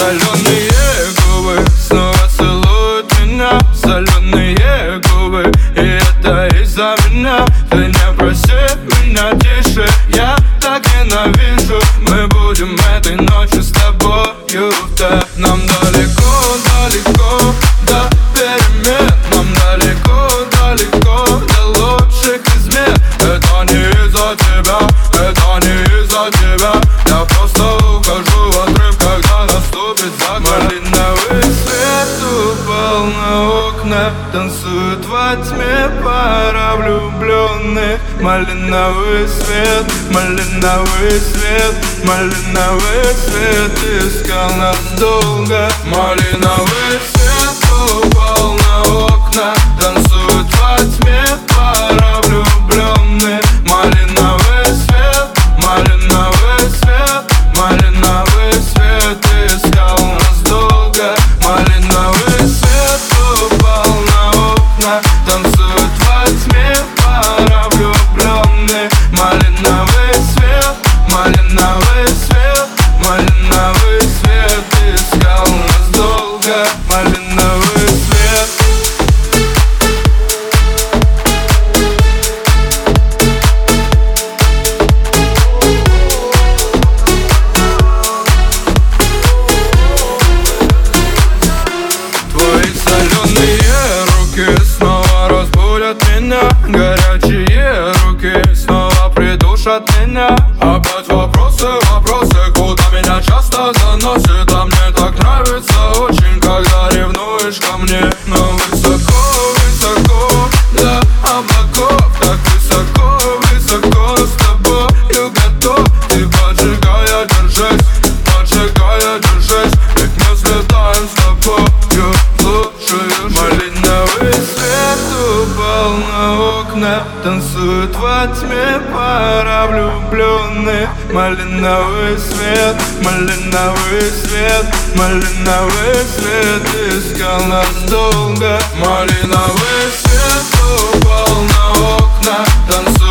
соленые губы снова целуют меня, соленые губы, и это из-за меня. Ты не проси меня тише, я так ненавижу. Мы будем этой ночью с тобою, да. Нам далеко, далеко до перемен, нам далеко, далеко до лучших измен. Это не из-за тебя, это не из-за тебя. Я просто ухожу в отрыв, когда наступит закат. Малиновый свет упал на окна, танцует во тьме пара влюбленных. Малиновый свет, малиновый свет, малиновый свет искал нас долго. Малиновый свет упал на окна, танцует во тьме пара влюбленных. Малиновый свет, малиновый свет, малиновый свет искал нас долго. Малиновый свет упал на окна, танцует во тьме пара влюбленных. Малиновый свет, малиновый свет, малиновый свет искал нас долго. Малиновый свет. Твои соленые руки снова разбудят меня, горячие руки снова придушат меня. Опять вопросы, вопросы, куда меня часто заносит. А мне так нравится очень, когда ревнуешь ко мне. Но высоко, высоко до облаков, так высоко, высоко с тобою готов. Ты поджигая, держись, поджигая, держись, ведь мы взлетаем с тобою, слушаешь. Малиновый свет упал на окна, танцует во тьме пара влюбленных. Малиновый свет, малиновый свет, малиновый свет искал нас долго. Малиновый свет упал на окна, танцует